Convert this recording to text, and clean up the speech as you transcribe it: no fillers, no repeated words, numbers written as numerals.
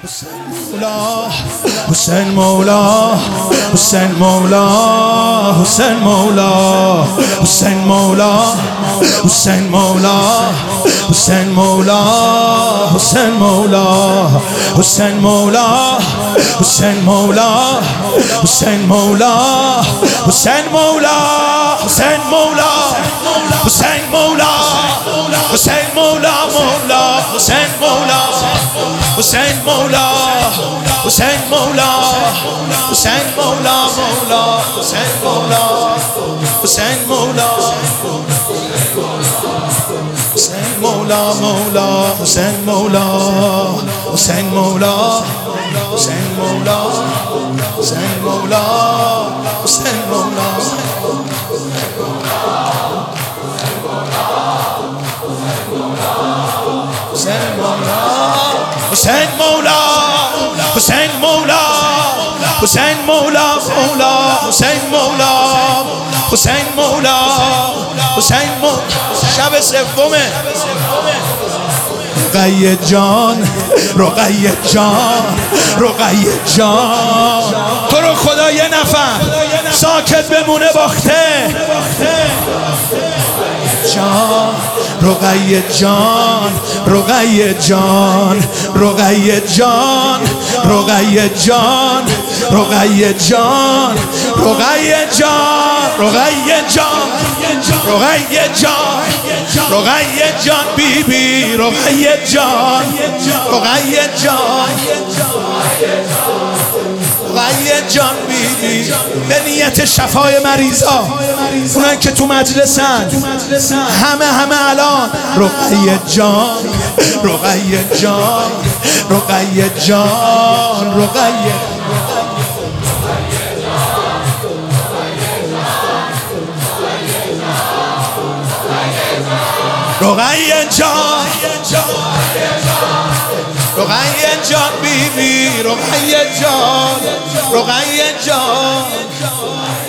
حسین مولا حسین مولا حسین مولا حسین مولا حسین مولا حسین مولا حسین مولا حسین مولا حسین مولا حسین مولا حسین مولا حسین مولا حسین مولا حسین مولا مولا حسین مولا حسین مولا حسین مولا حسین مولا مولا حسین مولا حسین مولا حسین مولا مولا حسین مولا حسین مولا حسین مولا حسین مولا حسین مولا حسین مولا حسین مولا حسین مولا مولا حسین مولا حسین مولا حسین مولا شب سومه رقیه جان رقیه جان رقیه جان تو رو خدا یه نفر ساکت بمونه باخته جان رقیه جان رقیه جان رقیه جان رقیه جان رقیه جان رقیه جان رقیه جان رقیه جان رقیه جان بی بی رقیه جان رقیه جان رقیه جان بی بی به نیت شفای مریضا اونایی که تو مجلسن همه الان رقیه جان رقیه جان رقیه جان رقیه رقیه جان رقیه جان بی بی رقیه جان رقیه جان